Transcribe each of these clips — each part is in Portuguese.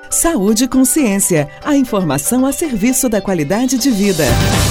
Saúde e Consciência, a informação a serviço da qualidade de vida.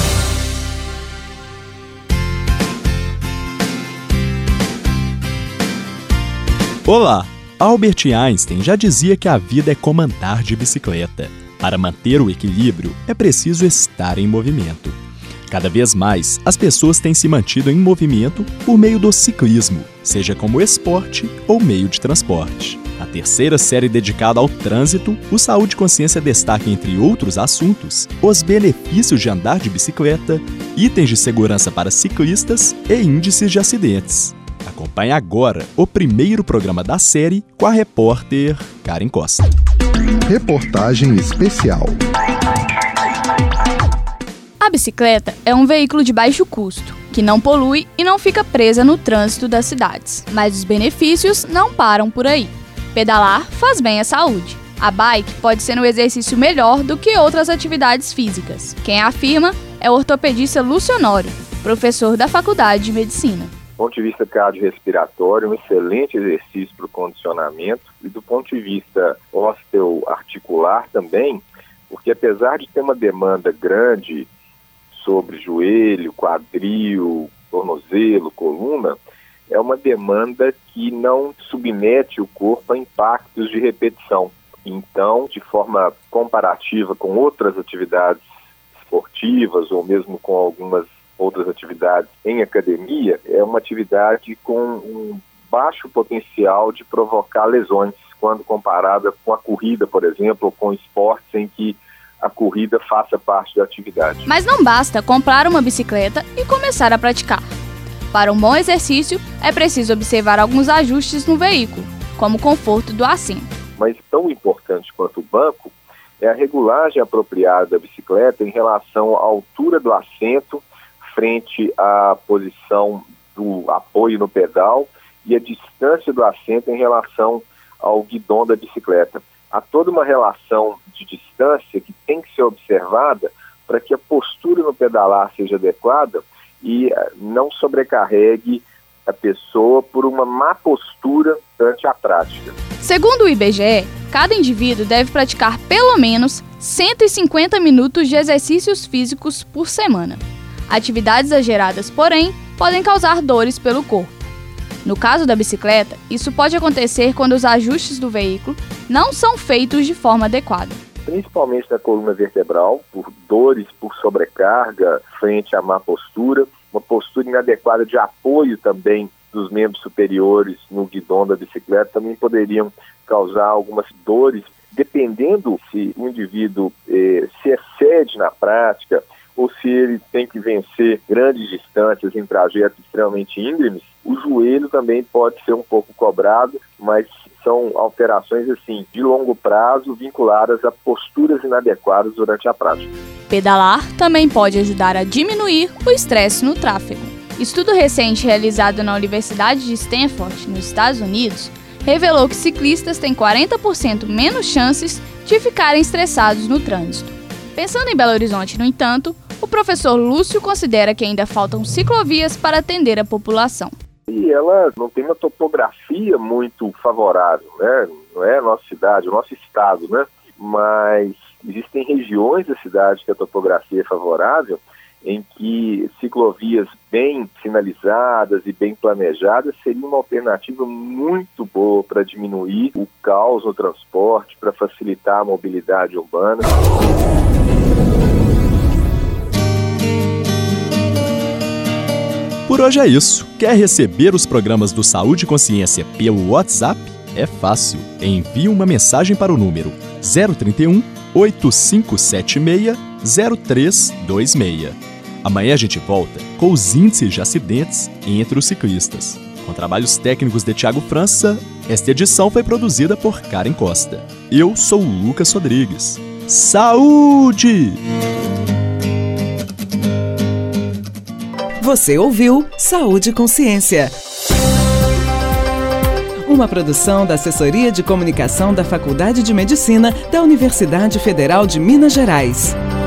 Olá! Albert Einstein já dizia que a vida é como andar de bicicleta. Para manter o equilíbrio, é preciso estar em movimento. Cada vez mais, as pessoas têm se mantido em movimento por meio do ciclismo, seja como esporte ou meio de transporte. Na terceira série dedicada ao trânsito, o Saúde e Consciência destaca, entre outros assuntos, os benefícios de andar de bicicleta, itens de segurança para ciclistas e índices de acidentes. Acompanhe agora o primeiro programa da série com a repórter Karen Costa. Reportagem especial. A bicicleta é um veículo de baixo custo, que não polui e não fica presa no trânsito das cidades. Mas os benefícios não param por aí. Pedalar faz bem à saúde. A bike pode ser um exercício melhor do que outras atividades físicas. Quem afirma é o ortopedista Lúcio Honório, professor da Faculdade de Medicina. Do ponto de vista cardiorrespiratório, um excelente exercício para o condicionamento, e do ponto de vista osteoarticular também, porque apesar de ter uma demanda grande sobre joelho, quadril, tornozelo, coluna, é uma demanda que não submete o corpo a impactos de repetição. Então, de forma comparativa com outras atividades esportivas ou mesmo com algumas outras atividades em academia, é uma atividade com um baixo potencial de provocar lesões, quando comparada com a corrida, por exemplo, ou com esportes em que a corrida faça parte da atividade. Mas não basta comprar uma bicicleta e começar a praticar. Para um bom exercício, é preciso observar alguns ajustes no veículo, como o conforto do assento. Mas tão importante quanto o banco é a regulagem apropriada da bicicleta em relação à altura do assento frente à posição do apoio no pedal e a distância do assento em relação ao guidão da bicicleta. Há toda uma relação de distância que tem que ser observada para que a postura no pedalar seja adequada e não sobrecarregue a pessoa por uma má postura durante a prática. Segundo o IBGE, cada indivíduo deve praticar pelo menos 150 minutos de exercícios físicos por semana. Atividades exageradas, porém, podem causar dores pelo corpo. No caso da bicicleta, isso pode acontecer quando os ajustes do veículo não são feitos de forma adequada. Principalmente na coluna vertebral, por dores, por sobrecarga frente à má postura, uma postura inadequada de apoio também dos membros superiores no guidão da bicicleta também poderiam causar algumas dores, dependendo se o indivíduo se excede na prática ou se ele tem que vencer grandes distâncias em trajetos extremamente íngremes. O joelho também pode ser um pouco cobrado, mas são alterações assim de longo prazo vinculadas a posturas inadequadas durante a prática. Pedalar também pode ajudar a diminuir o estresse no tráfego. Estudo recente realizado na Universidade de Stanford, nos Estados Unidos, revelou que ciclistas têm 40% menos chances de ficarem estressados no trânsito. Pensando em Belo Horizonte, no entanto, o professor Lúcio considera que ainda faltam ciclovias para atender a população. E ela não tem uma topografia muito favorável, né? Não é a nossa cidade, o nosso estado, né? Mas existem regiões da cidade que a topografia é favorável, em que ciclovias bem sinalizadas e bem planejadas seria uma alternativa muito boa para diminuir o caos no transporte, para facilitar a mobilidade urbana. Por hoje é isso. Quer receber os programas do Saúde e Consciência pelo WhatsApp? É fácil. Envie uma mensagem para o número 031 8576 0326. Amanhã a gente volta com os índices de acidentes entre os ciclistas. Com trabalhos técnicos de Thiago França, esta edição foi produzida por Karen Costa. Eu sou o Lucas Rodrigues. Saúde! Você ouviu Saúde e Consciência. Uma produção da Assessoria de Comunicação da Faculdade de Medicina da Universidade Federal de Minas Gerais.